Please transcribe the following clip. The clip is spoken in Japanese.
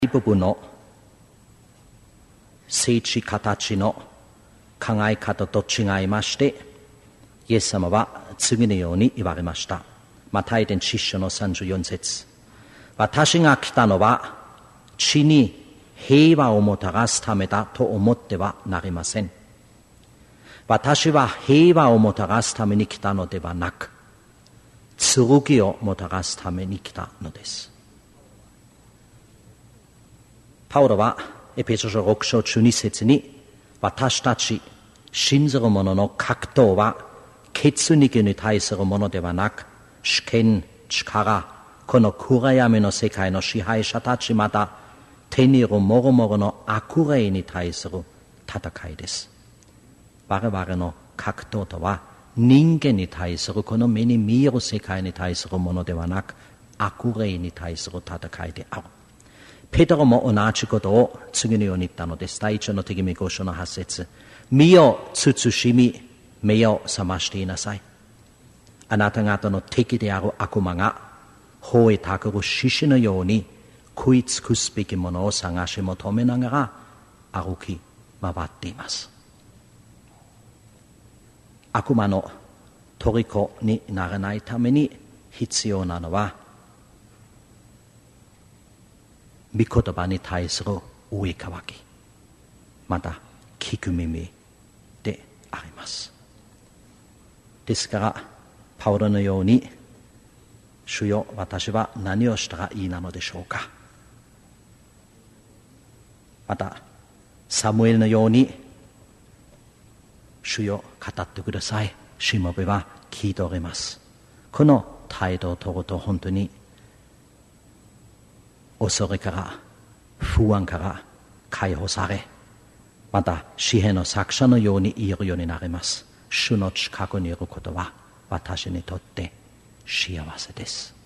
い部分の聖地形の考え方と違いまして、イエス様は次のように言われました。マタイ伝10章の34節。私が来たのは地に平和をもたらすためだと思ってはなりません。私は平和をもたらすために来たのではなく、剣をもたらすために来たのです。パウロはエペソ書6章12節に、私たち信ずる者の格闘は血肉に対するものではなく、主権、力、この暗闇の世界の支配者たち、また手にいるもろもろの悪霊に対する戦いです。我々の格闘とは人間に対するこの目に見える世界に対するものではなく、悪霊に対する戦いである。ペテロも同じことを次のように言ったのです。第一の手紙5章の8節。身を慎み、目を覚ましていなさい。あなた方の敵である悪魔が吠えたくる獅子のように食い尽くすべきものを探し求めながら歩き回っています。悪魔の虜にならないために必要なのは、御言葉に対する上かわき、また聞く耳であります。ですからパウロのように、主よ、私は何をしたらいいなのでしょうか。またサムエルのように、主よ、語ってください。しもべは聞いております。この態度を取ると、本当に恐れから不安から解放され、また詩篇の作者のように言えるようになります。主の近くにいることは私にとって幸せです。